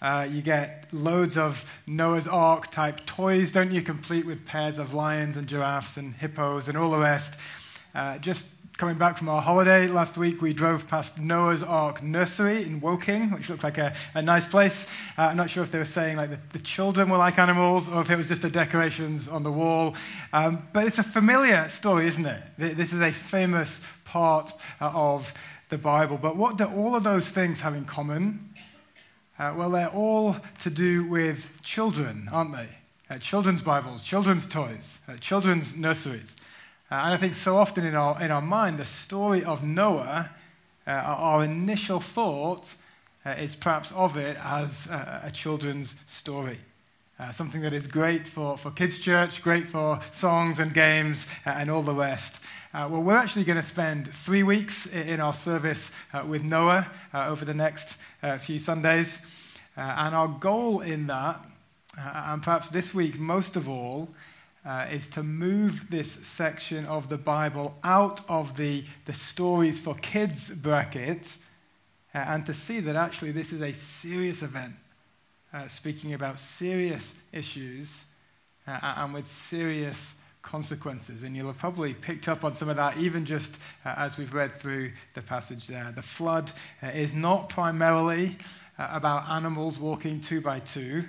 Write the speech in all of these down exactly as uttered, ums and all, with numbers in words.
Uh, you get loads of Noah's Ark type toys, don't you, complete with pairs of lions and giraffes and hippos and all the rest. Uh, just coming back from our holiday last week, we drove past Noah's Ark Nursery in Woking, which looked like a, a nice place. Uh, I'm not sure if they were saying like the, the children were like animals or if it was just the decorations on the wall. Um, but it's a familiar story, isn't it? This is a famous part uh, of the Bible. But what do all of those things have in common? Uh, well, they're all to do with children, aren't they? Uh, children's Bibles, children's toys, uh, children's nurseries. Uh, and I think so often in our in our mind, the story of Noah, uh, our initial thought uh, is perhaps of it as a, a children's story. Uh, something that is great for, for kids' church, great for songs and games uh, and all the rest. Uh, well, we're actually going to spend three weeks in our service uh, with Noah uh, over the next uh, few Sundays. Uh, and our goal in that, uh, and perhaps this week most of all, Uh, is to move this section of the Bible out of the, the stories for kids bracket uh, and to see that actually this is a serious event, uh, speaking about serious issues uh, and with serious consequences. And you'll have probably picked up on some of that even just uh, as we've read through the passage there. The flood uh, is not primarily uh, about animals walking two by two.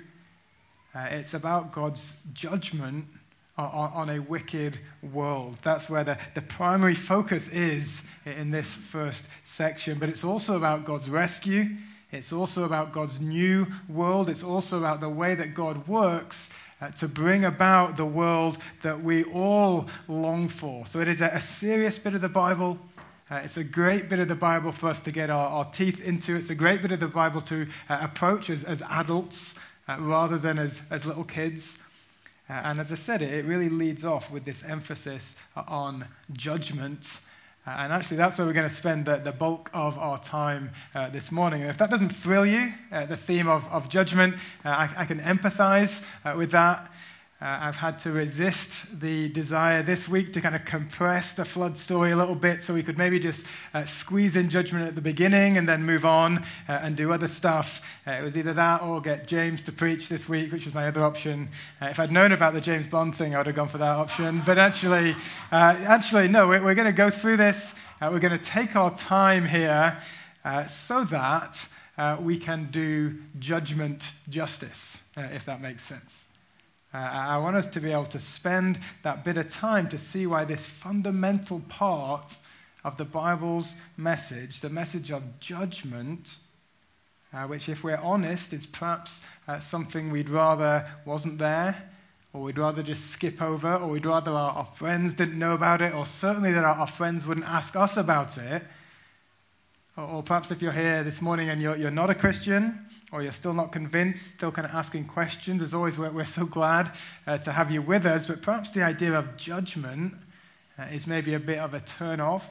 Uh, it's about God's judgment on a wicked world. That's where the, the primary focus is in this first section. But it's also about God's rescue. It's also about God's new world. It's also about the way that God works uh, to bring about the world that we all long for. So it is a, a serious bit of the Bible. Uh, it's a great bit of the Bible for us to get our, our teeth into. It's a great bit of the Bible to uh, approach as, as adults uh, rather than as, as little kids. Uh, and as I said, it, it really leads off with this emphasis uh, on judgment. Uh, and actually, that's where we're going to spend the, the bulk of our time uh, this morning. And if that doesn't thrill you, uh, the theme of, of judgment, uh, I, I can empathize uh, with that. Uh, I've had to resist the desire this week to kind of compress the flood story a little bit so we could maybe just uh, squeeze in judgment at the beginning and then move on uh, and do other stuff. Uh, it was either that or get James to preach this week, which was my other option. Uh, if I'd known about the James Bond thing, I would have gone for that option. But actually, uh, actually, no, we're, we're going to go through this. Uh, we're going to take our time here uh, so that uh, we can do judgment justice, uh, if that makes sense. Uh, I want us to be able to spend that bit of time to see why this fundamental part of the Bible's message, the message of judgment, uh, which if we're honest is perhaps uh, something we'd rather wasn't there, or we'd rather just skip over, or we'd rather our, our friends didn't know about it, or certainly that our, our friends wouldn't ask us about it. Or, or perhaps if you're here this morning and you're, you're not a Christian, or you're still not convinced, still kind of asking questions. As always, we're, we're so glad uh, to have you with us. But perhaps the idea of judgment uh, is maybe a bit of a turn-off.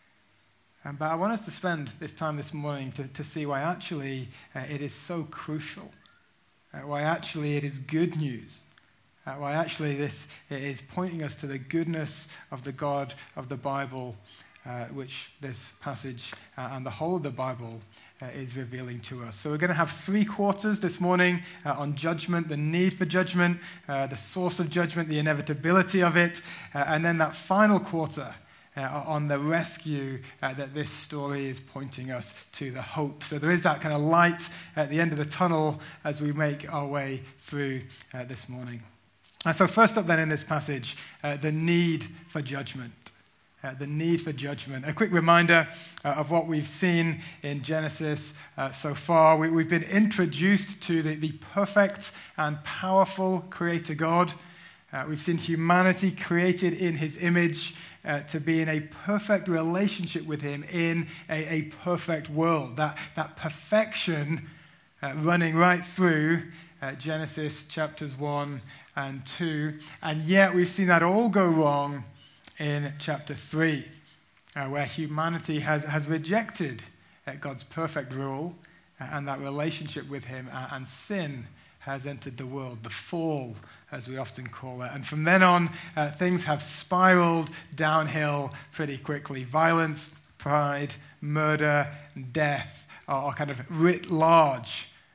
Um, but I want us to spend this time this morning to, to see why actually uh, it is so crucial. Uh, why actually it is good news. Uh, why actually this it is pointing us to the goodness of the God of the Bible, uh, which this passage uh, and the whole of the Bible Uh, is revealing to us. So we're going to have three quarters this morning uh, on judgment, the need for judgment, uh, the source of judgment, the inevitability of it, uh, and then that final quarter uh, on the rescue uh, that this story is pointing us to, the hope. So there is that kind of light at the end of the tunnel as we make our way through uh, this morning. And so first up then in this passage, uh, the need for judgment. Uh, the need for judgment. A quick reminder uh, of what we've seen in Genesis uh, so far. We, we've been introduced to the, the perfect and powerful Creator God. Uh, we've seen humanity created in His image uh, to be in a perfect relationship with Him in a, a perfect world. That, that perfection uh, running right through uh, Genesis chapters one and two. And yet we've seen that all go wrong in chapter three, uh, where humanity has, has rejected uh, God's perfect rule uh, and that relationship with Him, uh, and sin has entered the world, the fall, as we often call it. And from then on, uh, things have spiraled downhill pretty quickly. Violence, pride, murder, and death are, are kind of writ large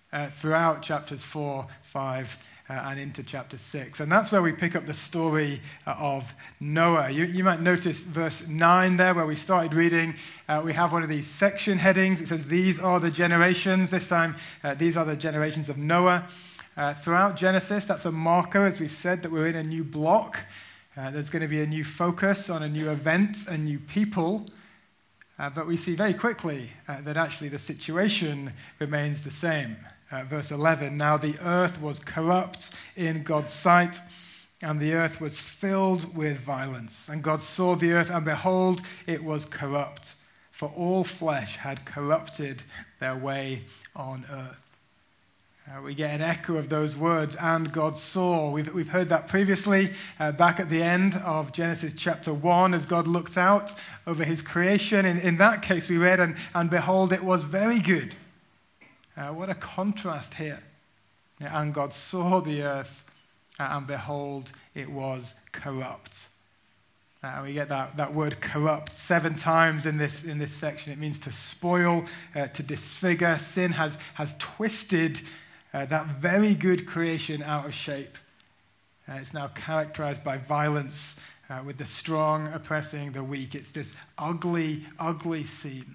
uh, throughout chapters four, five, uh, and into chapter six. And that's where we pick up the story uh, of Noah. You, you might notice verse nine there, where we started reading. Uh, we have one of these section headings. It says, these are the generations. This time, uh, these are the generations of Noah. Uh, throughout Genesis, that's a marker, as we've said, that we're in a new block. Uh, there's going to be a new focus on a new event, a new people. Uh, but we see very quickly uh, that actually the situation remains the same. Uh, verse eleven, now the earth was corrupt in God's sight, and the earth was filled with violence. And God saw the earth, and behold, it was corrupt, for all flesh had corrupted their way on earth. Uh, we get an echo of those words, and God saw. We've, we've heard that previously uh, back at the end of Genesis chapter one, as God looked out over his creation. In, in that case, we read, and, and behold, it was very good. Uh, what a contrast here. And God saw the earth, uh, and behold, it was corrupt. Uh, and we get that, that word corrupt seven times in this, in this section. It means to spoil, uh, to disfigure. Sin has, has twisted uh, that very good creation out of shape. Uh, it's now characterized by violence, uh, with the strong oppressing the weak. It's this ugly, ugly scene.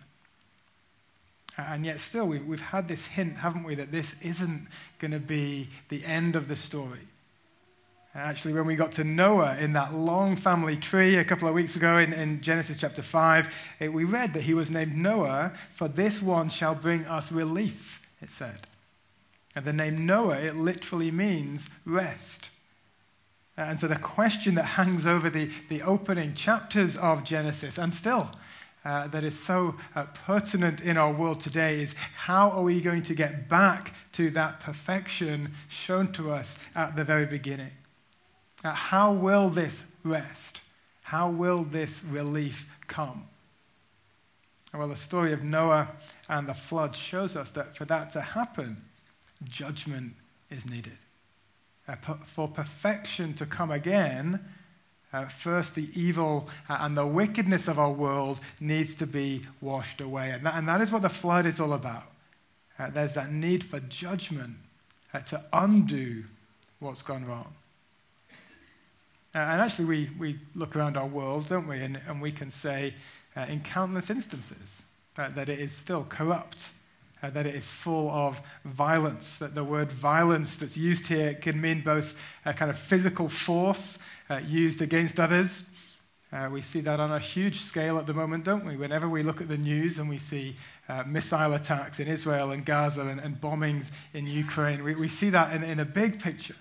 And yet still, we've, we've had this hint, haven't we, that this isn't going to be the end of the story. And actually, when we got to Noah in that long family tree a couple of weeks ago in, in Genesis chapter five, it, we read that he was named Noah, for this one shall bring us relief, it said. And the name Noah, it literally means rest. And so the question that hangs over the, the opening chapters of Genesis, and still, Uh, that is so uh, pertinent in our world today, is how are we going to get back to that perfection shown to us at the very beginning? Uh, how will this rest? How will this relief come? Well, the story of Noah and the flood shows us that for that to happen, judgment is needed. Uh, for perfection to come again, Uh, first, the evil uh, and the wickedness of our world needs to be washed away. And that, and that is what the flood is all about. Uh, there's that need for judgment uh, to undo what's gone wrong. Uh, and actually, we, we look around our world, don't we? And, and we can say uh, in countless instances uh, that it is still corrupt, uh, that it is full of violence, that the word violence that's used here can mean both a kind of physical force Uh, used against others. Uh, we see that on a huge scale at the moment, don't we? Whenever we look at the news and we see uh, missile attacks in Israel and Gaza and, and bombings in Ukraine, we, we see that in, in a big picture.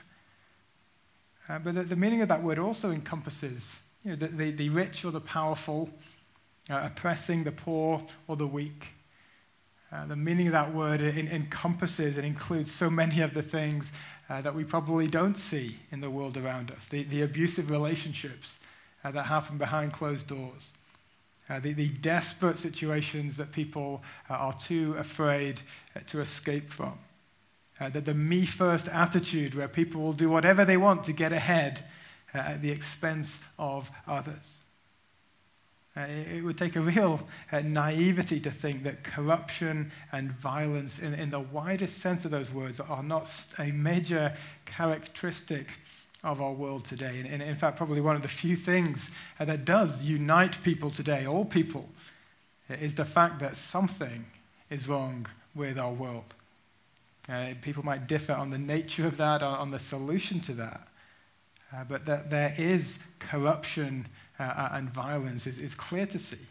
Uh, but the, the meaning of that word also encompasses you know, the, the, the rich or the powerful, uh, oppressing the poor or the weak. Uh, the meaning of that word in, encompasses and includes so many of the things uh, that we probably don't see in the world around us. The, the abusive relationships uh, that happen behind closed doors. Uh, the, the desperate situations that people uh, are too afraid uh, to escape from. Uh, the, the me-first attitude where people will do whatever they want to get ahead uh, at the expense of others. Uh, it would take a real uh, naivety to think that corruption and violence, in, in the widest sense of those words, are not a major characteristic of our world today. And, and in fact, probably one of the few things uh, that does unite people today, all people, is the fact that something is wrong with our world. Uh, people might differ on the nature of that, or on the solution to that. Uh, but that there is corruption Uh, and violence is, is clear to see.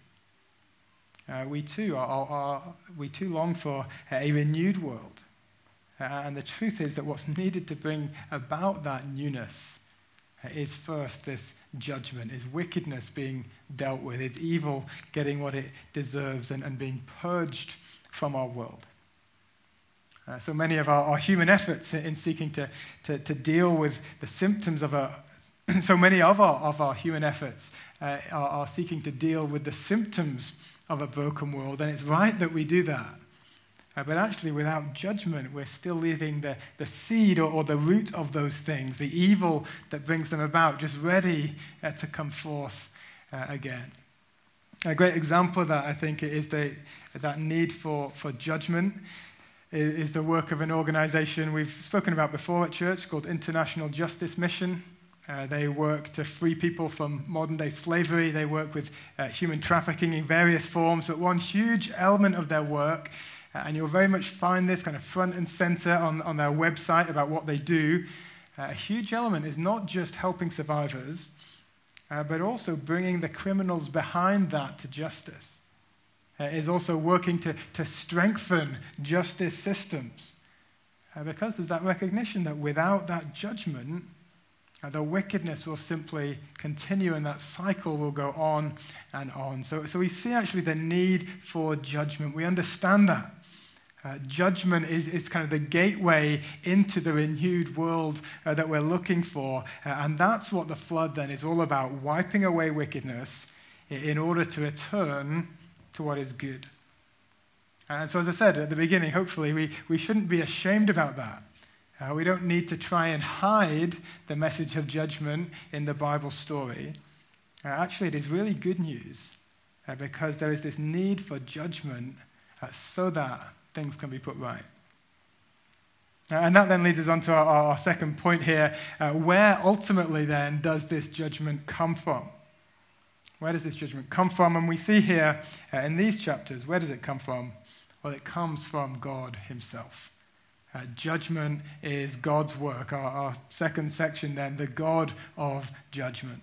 Uh, we too are, are, are we too long for a renewed world, uh, and the truth is that what's needed to bring about that newness uh, is first this judgment, is wickedness being dealt with, is evil getting what it deserves and, and being purged from our world. Uh, so many of our, our human efforts in seeking to, to, to deal with the symptoms of a So many of our, of our human efforts uh, are, are seeking to deal with the symptoms of a broken world, and it's right that we do that. Uh, but actually, without judgment, we're still leaving the, the seed or, or the root of those things, the evil that brings them about, just ready uh, to come forth uh, again. A great example of that, I think, is the, that need for, for judgment is, is the work of an organization we've spoken about before at church called International Justice Mission. Uh, they work to free people from modern-day slavery. They work with uh, human trafficking in various forms. But one huge element of their work, uh, and you'll very much find this kind of front and center on, on their website about what they do, uh, a huge element is not just helping survivors, uh, but also bringing the criminals behind that to justice. Uh, is also working to, to strengthen justice systems. Uh, because there's that recognition that without that judgment, Uh, the wickedness will simply continue and that cycle will go on and on. So, so we see actually the need for judgment. We understand that. Uh, judgment is, is kind of the gateway into the renewed world uh, that we're looking for. Uh, and that's what the flood then is all about, wiping away wickedness in, in order to return to what is good. And so as I said at the beginning, hopefully we, we shouldn't be ashamed about that. Uh, we don't need to try and hide the message of judgment in the Bible story. Uh, actually, it is really good news uh, because there is this need for judgment uh, so that things can be put right. Uh, and that then leads us on to our, our second point here. Uh, where ultimately then does this judgment come from? Where does this judgment come from? And we see here uh, in these chapters, where does it come from? Well, it comes from God himself. Uh, judgment is God's work. Our, our second section then, the God of judgment.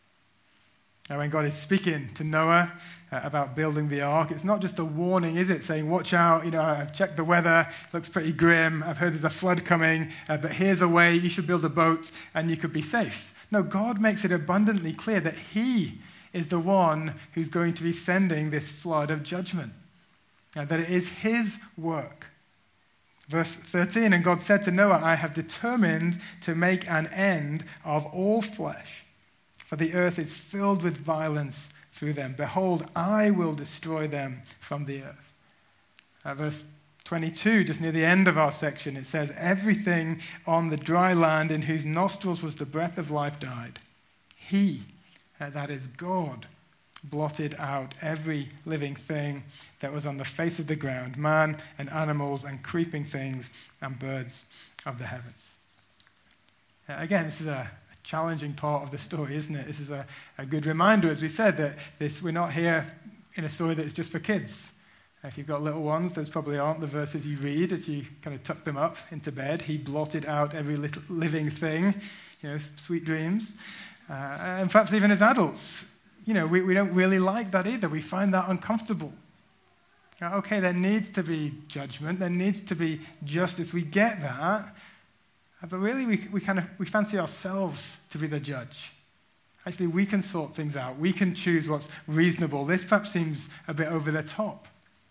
Now, when God is speaking to Noah uh, about building the ark, it's not just a warning, is it? Saying, watch out, you know, I've checked the weather, it looks pretty grim, I've heard there's a flood coming, uh, but here's a way, you should build a boat and you could be safe. No, God makes it abundantly clear that he is the one who's going to be sending this flood of judgment. Uh, that it is his work. Verse thirteen, and God said to Noah, I have determined to make an end of all flesh, for the earth is filled with violence through them. Behold, I will destroy them from the earth. Uh, verse twenty-two, just near the end of our section, it says, everything on the dry land in whose nostrils was the breath of life died. He, uh, that is God, blotted out every living thing that was on the face of the ground, man and animals and creeping things and birds of the heavens. Uh, again, this is a, a challenging part of the story, isn't it? This is a, a good reminder, as we said, that this we're not here in a story that's just for kids. If you've got little ones, those probably aren't the verses you read as you kind of tuck them up into bed. He blotted out every little living thing, you know, sweet dreams. Uh, and perhaps even as adults, you know, we, we don't really like that either. We find that uncomfortable. Now, okay, there needs to be judgment. There needs to be justice. We get that. But really, we, we kind of we fancy ourselves to be the judge. Actually, we can sort things out. We can choose what's reasonable. This perhaps seems a bit over the top.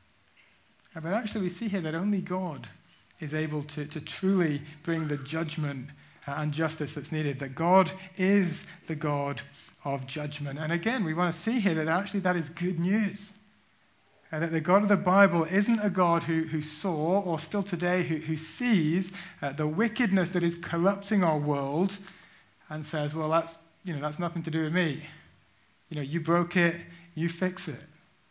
But actually, we see here that only God is able to, to truly bring the judgment and justice that's needed. That God is the God of judgment. And again, we want to see here that actually that is good news. Uh, that the God of the Bible isn't a God who, who saw, or still today, who, who sees uh, the wickedness that is corrupting our world and says, well, that's, you know, that's nothing to do with me. You know, you broke it, you fix it.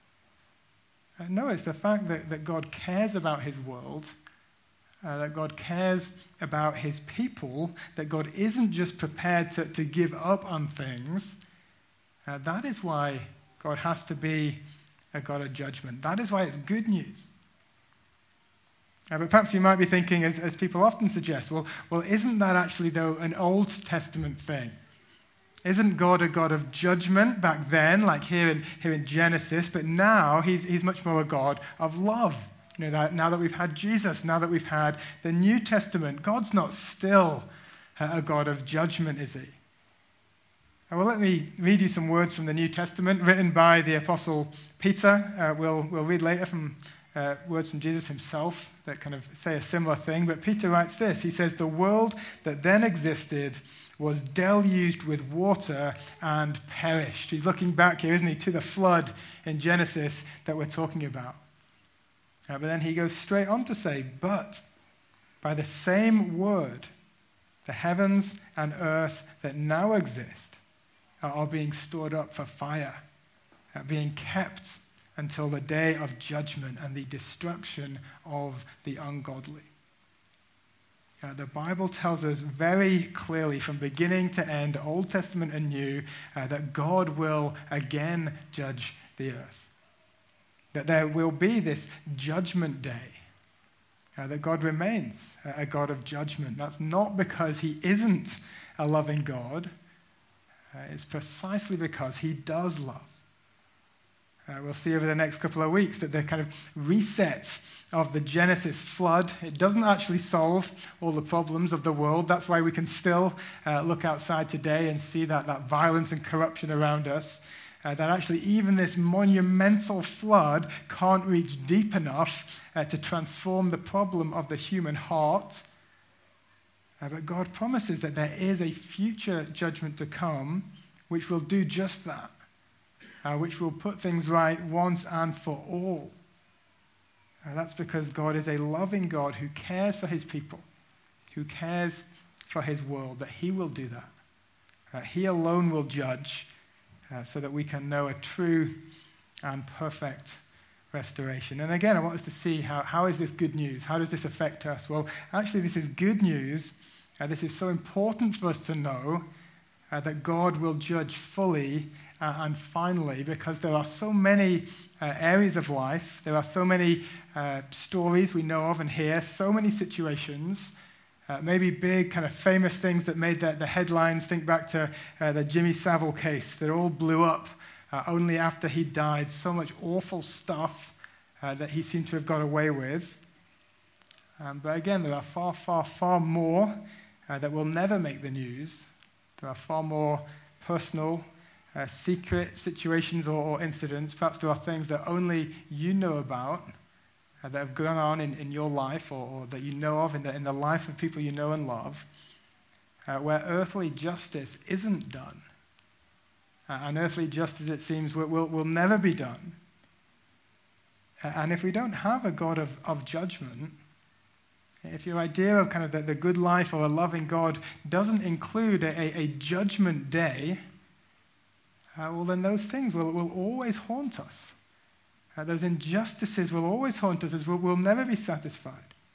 Uh, no, it's the fact that, that God cares about his world, uh, that God cares about his people, that God isn't just prepared to, to give up on things. Uh, that is why God has to be a God of judgment. That is why it's good news. Uh, but perhaps you might be thinking, as, as people often suggest, well, well, isn't that actually, though, an Old Testament thing? Isn't God a God of judgment back then, like here in, here in Genesis, but now he's, he's much more a God of love? You know, that now that we've had Jesus, now that we've had the New Testament, God's not still a God of judgment, is he? Well, let me read you some words from the New Testament written by the Apostle Peter. Uh, we'll, we'll read later from uh, words from Jesus himself that kind of say a similar thing. But Peter writes this. He says, the world that then existed was deluged with water and perished. He's looking back here, isn't he, to the flood in Genesis that we're talking about. Uh, but then he goes straight on to say, but by the same word, the heavens and earth that now exist are being stored up for fire, uh, being kept until the day of judgment and the destruction of the ungodly. Uh, the Bible tells us very clearly from beginning to end, Old Testament and New, uh, that God will again judge the earth. That there will be this judgment day. Uh, that God remains a, a God of judgment. That's not because he isn't a loving God. Uh, it's precisely because he does love. Uh, we'll see over the next couple of weeks that the kind of reset of the Genesis flood, it doesn't actually solve all the problems of the world. That's why we can still uh, look outside today and see that, that violence and corruption around us. Uh, that actually even this monumental flood can't reach deep enough uh, to transform the problem of the human heart. Uh, but God promises that there is a future judgment to come which will do just that, uh, which will put things right once and for all. Uh, that's because God is a loving God who cares for his people, who cares for his world, that he will do that. Uh, he alone will judge uh, so that we can know a true and perfect restoration. And again, I want us to see how, how is this good news? How does this affect us? Well, actually, this is good news. Uh, this is so important for us to know uh, that God will judge fully uh, and finally, because there are so many uh, areas of life, there are so many uh, stories we know of and hear, so many situations, uh, maybe big kind of famous things that made the, the headlines. Think back to uh, the Jimmy Savile case that all blew up uh, only after he died. So much awful stuff uh, that he seemed to have got away with. Um, but again, there are far, far, far more uh, that will never make the news. There are far more personal, uh, secret situations or, or incidents. Perhaps there are things that only you know about uh, that have gone on in, in your life or, or that you know of in the, in the life of people you know and love, uh, where earthly justice isn't done. Uh, and earthly justice, it seems, will, will, will never be done. Uh, and if we don't have a God of, of judgment, if your idea of kind of the, the good life or a loving God doesn't include a, a, a judgment day, uh, well, then those things will, will always haunt us. Uh, those injustices will always haunt us, as we'll, we'll never be satisfied.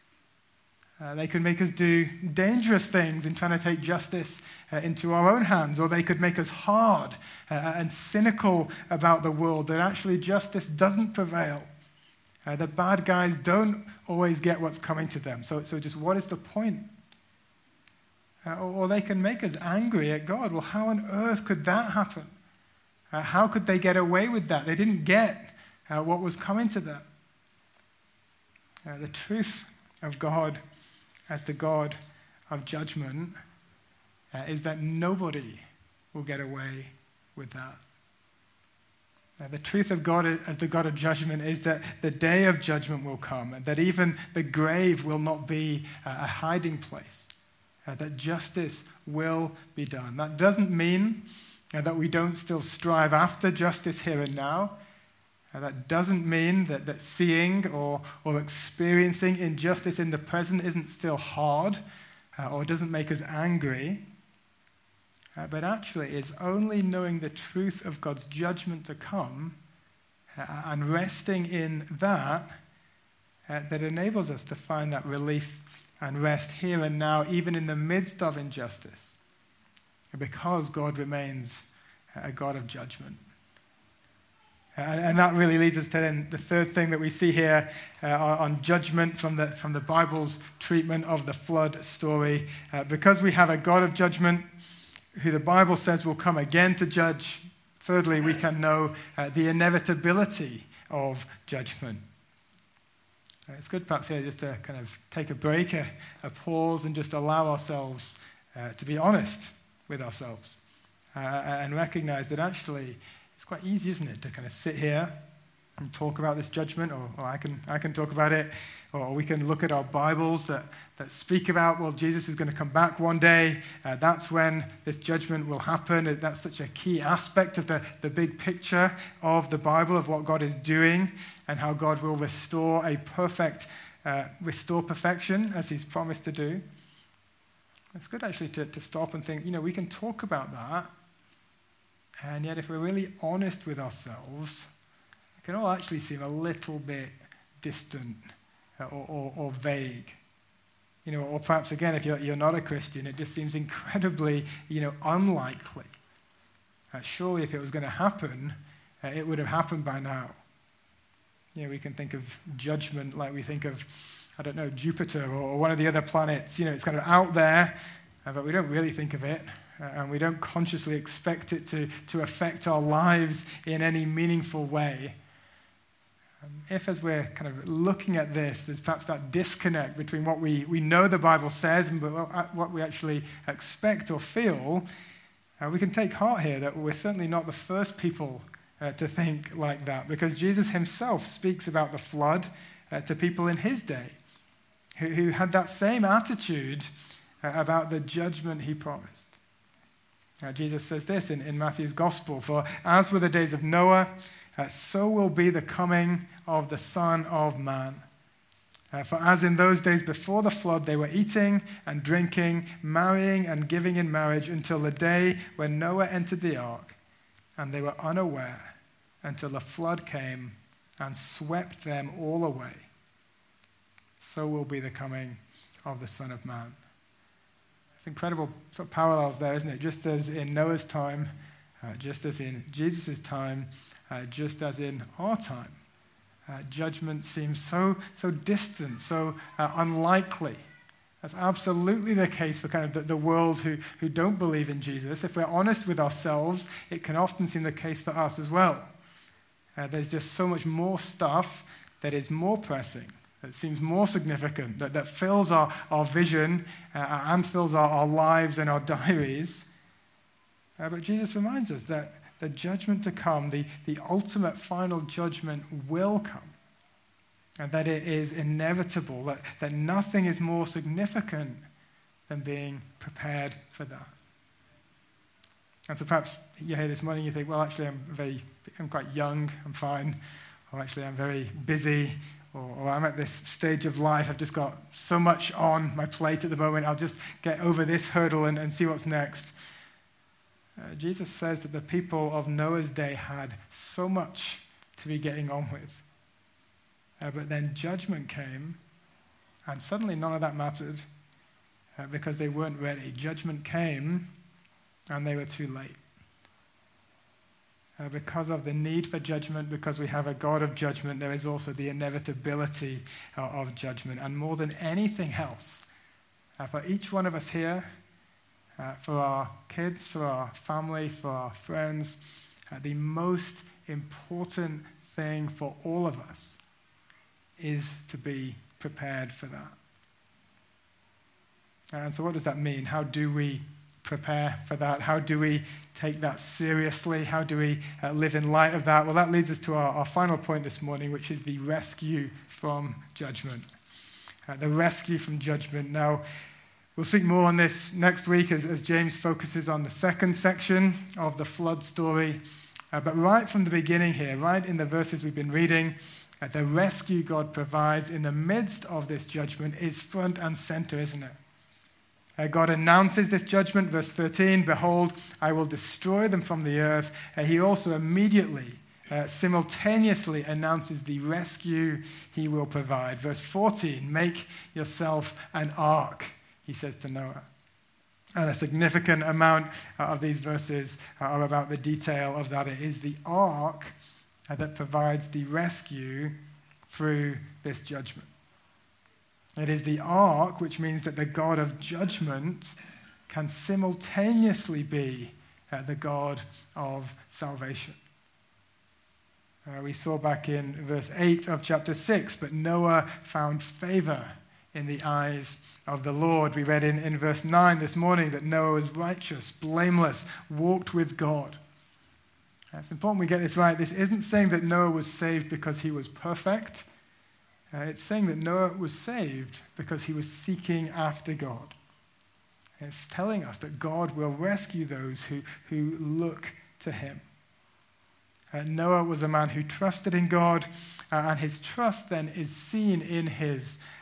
Uh, they could make us do dangerous things in trying to take justice uh, into our own hands, or they could make us hard uh, and cynical about the world, that actually justice doesn't prevail. Uh, the bad guys don't always get what's coming to them. So, so just what is the point? Uh, or, or they can make us angry at God. Well, how on earth could that happen? Uh, how could they get away with that? They didn't get uh, what was coming to them. Uh, the truth of God as the God of judgment uh, is that nobody will get away with that. Uh, the truth of God as the God of judgment is that the day of judgment will come, and that even the grave will not be uh, a hiding place, uh, that justice will be done. That doesn't mean uh, that we don't still strive after justice here and now. Uh, that doesn't mean that, that seeing or, or experiencing injustice in the present isn't still hard uh, or doesn't make us angry. Uh, but actually, it's only knowing the truth of God's judgment to come uh, and resting in that uh, that enables us to find that relief and rest here and now, even in the midst of injustice, because God remains a God of judgment. And, and that really leads us to then the third thing that we see here uh, on judgment from the, from the Bible's treatment of the flood story. Uh, because we have a God of judgment, who the Bible says will come again to judge, thirdly, we can know uh, the inevitability of judgment. Uh, it's good perhaps here just to kind of take a break, a, a pause, and just allow ourselves uh, to be honest with ourselves uh, and recognize that actually it's quite easy, isn't it, to kind of sit here and talk about this judgment, or, or I can I can talk about it, or we can look at our Bibles that, that speak about, well, Jesus is going to come back one day. Uh, that's when this judgment will happen. That's such a key aspect of the, the big picture of the Bible, of what God is doing and how God will restore a perfect, uh, restore perfection as he's promised to do. It's good actually to, to stop and think, you know, we can talk about that, and yet if we're really honest with ourselves, it can all actually seem a little bit distant or, or, or vague. You know, or perhaps again, if you're, you're not a Christian, it just seems incredibly, you know, unlikely. Uh, surely if it was going to happen, uh, it would have happened by now. You know, we can think of judgment like we think of, I don't know, Jupiter or one of the other planets. You know, it's kind of out there, uh, but we don't really think of it, uh, and we don't consciously expect it to, to affect our lives in any meaningful way. Um, if, as we're kind of looking at this, there's perhaps that disconnect between what we, we know the Bible says and what we actually expect or feel, uh, we can take heart here that we're certainly not the first people uh, to think like that, because Jesus himself speaks about the flood uh, to people in his day who, who had that same attitude uh, about the judgment he promised. Uh, Jesus says this in, in Matthew's Gospel, "For as were the days of Noah, Uh, so will be the coming of the Son of Man. Uh, for as in those days before the flood, they were eating and drinking, marrying and giving in marriage until the day when Noah entered the ark, and they were unaware until the flood came and swept them all away. So will be the coming of the Son of Man." It's incredible sort of parallels there, isn't it? Just as in Noah's time, uh, just as in Jesus' time, Uh, just as in our time, uh, judgment seems so so distant, so uh, unlikely. That's absolutely the case for kind of the, the world who, who don't believe in Jesus. If we're honest with ourselves, it can often seem the case for us as well. Uh, there's just so much more stuff that is more pressing, that seems more significant, that, that fills our, our vision uh, and fills our, our lives and our diaries. Uh, but Jesus reminds us that the judgment to come, the, the ultimate final judgment will come, and that it is inevitable, that, that nothing is more significant than being prepared for that. And so perhaps you're here this morning, you think, well, actually, I'm very, I'm quite young, I'm fine, or actually, I'm very busy, or, or I'm at this stage of life, I've just got so much on my plate at the moment, I'll just get over this hurdle and, and see what's next. Uh, Jesus says that the people of Noah's day had so much to be getting on with. Uh, but then judgment came, and suddenly none of that mattered uh, because they weren't ready. Judgment came, and they were too late. Uh, because of the need for judgment, because we have a God of judgment, there is also the inevitability uh, of judgment. And more than anything else, uh, for each one of us here, Uh, for our kids, for our family, for our friends, uh, the most important thing for all of us is to be prepared for that. And so what does that mean? How do we prepare for that? How do we take that seriously? How do we uh, live in light of that? Well, that leads us to our, our final point this morning, which is the rescue from judgment. Uh, the rescue from judgment. Now, we'll speak more on this next week as, as James focuses on the second section of the flood story. Uh, but right from the beginning here, right in the verses we've been reading, uh, the rescue God provides in the midst of this judgment is front and center, isn't it? Uh, God announces this judgment, verse thirteen, "Behold, I will destroy them from the earth." Uh, he also immediately, uh, simultaneously announces the rescue he will provide. Verse fourteen, "Make yourself an ark," he says to Noah. And a significant amount of these verses are about the detail of that. It is the ark that provides the rescue through this judgment. It is the ark, which means that the God of judgment can simultaneously be the God of salvation. Uh, we saw back in verse eight of chapter six, "But Noah found favor in the eyes of the Lord." We read in, in verse nine this morning that Noah was righteous, blameless, walked with God. Uh, it's important we get this right. This isn't saying that Noah was saved because he was perfect. Uh, it's saying that Noah was saved because he was seeking after God. It's telling us that God will rescue those who, who look to him. Uh, Noah was a man who trusted in God, uh, and his trust then is seen in his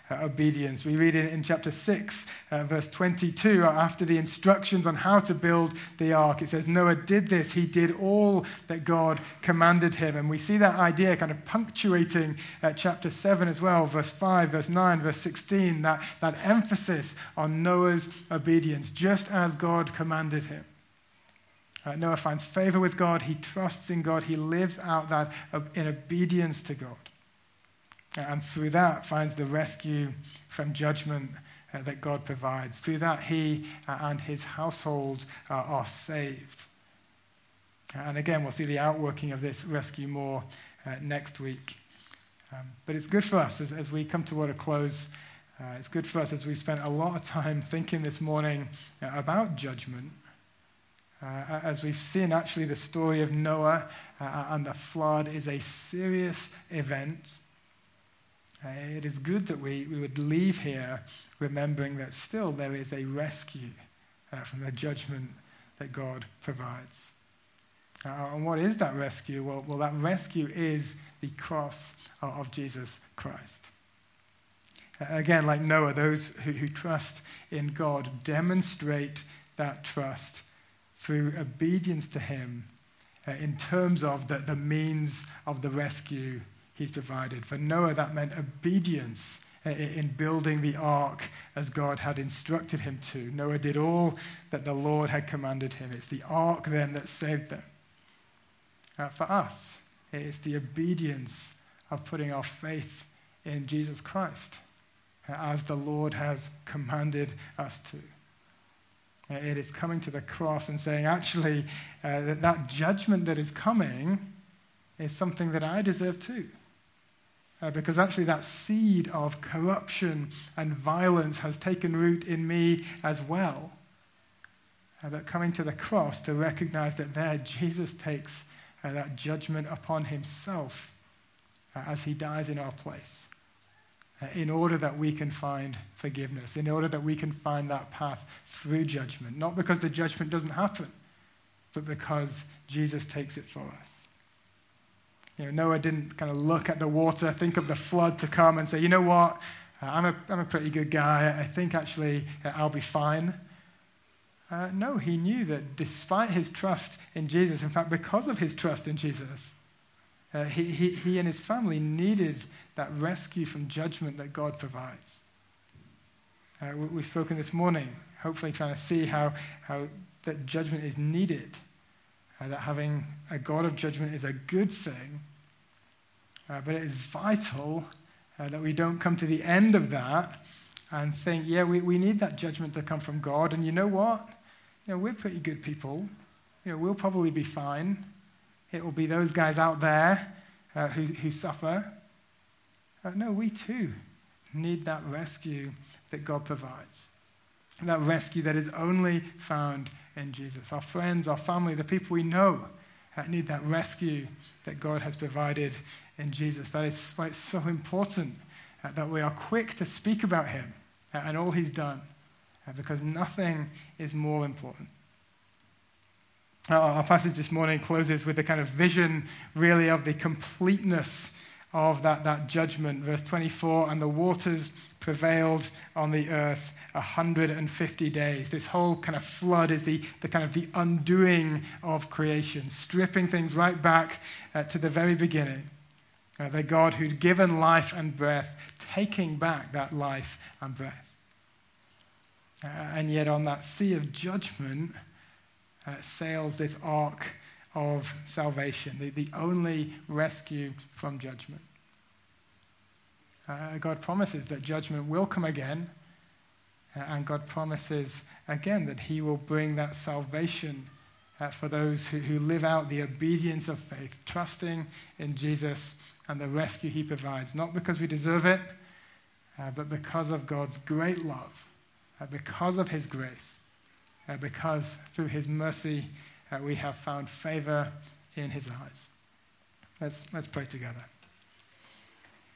uh, obedience. We read in, in chapter six, uh, verse twenty-two, after the instructions on how to build the ark, it says, Noah did this. He did all that God commanded him. And we see that idea kind of punctuating uh, chapter seven as well, verse five, verse nine, verse sixteen, that, that emphasis on Noah's obedience, just as God commanded him. Uh, Noah finds favor with God. He trusts in God. He lives out that uh, in obedience to God. Uh, and through that finds the rescue from judgment uh, that God provides. Through that, he uh, and his household uh, are saved. Uh, and again, we'll see the outworking of this rescue more uh, next week. Um, but it's good for us as, as we come toward a close. Uh, it's good for us as we spent a lot of time thinking this morning uh, about judgment. Uh, as we've seen, actually, the story of Noah uh, and the flood is a serious event. Uh, it is good that we, we would leave here remembering that still there is a rescue uh, from the judgment that God provides. Uh, and what is that rescue? Well, well, that rescue is the cross of Jesus Christ. Uh, again, like Noah, those who, who trust in God demonstrate that trust through obedience to him uh, in terms of the, the means of the rescue he's provided. For Noah, that meant obedience uh, in building the ark as God had instructed him to. Noah did all that the Lord had commanded him. It's the ark then that saved them. Uh, for us, it's the obedience of putting our faith in Jesus Christ uh, as the Lord has commanded us to. It is coming to the cross and saying, actually, uh, that, that judgment that is coming is something that I deserve too. Uh, because actually that seed of corruption and violence has taken root in me as well. Uh, but coming to the cross to recognize that there Jesus takes uh, that judgment upon himself uh, as he dies in our place. Uh, in order that we can find forgiveness, in order that we can find that path through judgment. Not because the judgment doesn't happen, but because Jesus takes it for us. You know, Noah didn't kind of look at the water, think of the flood to come and say, you know what, uh, I'm, a, I'm a pretty good guy. I think actually uh, I'll be fine. Uh, no, he knew that despite his trust in Jesus, in fact, because of his trust in Jesus, uh, he, he, he and his family needed that rescue from judgment that God provides. Uh, we, we've spoken this morning, hopefully trying to see how, how that judgment is needed, uh, that having a God of judgment is a good thing, uh, but it is vital uh, that we don't come to the end of that and think, yeah, we, we need that judgment to come from God, and you know what? You know, we're pretty good people. You know, we'll probably be fine. It will be those guys out there uh, who, who suffer. Uh, no, we too need that rescue that God provides. That rescue that is only found in Jesus. Our friends, our family, the people we know uh, need that rescue that God has provided in Jesus. That is why it's so important uh, that we are quick to speak about him uh, and all he's done, uh, because nothing is more important. Our passage this morning closes with a kind of vision, really, of the completeness of that, that judgment. Verse twenty-four, and the waters prevailed on the earth one hundred fifty days. This whole kind of flood is the, the kind of the undoing of creation, stripping things right back uh, to the very beginning. Uh, the God who'd given life and breath, taking back that life and breath. Uh, and yet on that sea of judgment uh, sails this ark of salvation, the, the only rescue from judgment. Uh, God promises that judgment will come again, uh, and God promises again that he will bring that salvation uh, for those who, who live out the obedience of faith, trusting in Jesus and the rescue he provides, not because we deserve it, uh, but because of God's great love, uh, because of his grace, uh, because through his mercy uh, we have found favor in his eyes. Let's, let's pray together.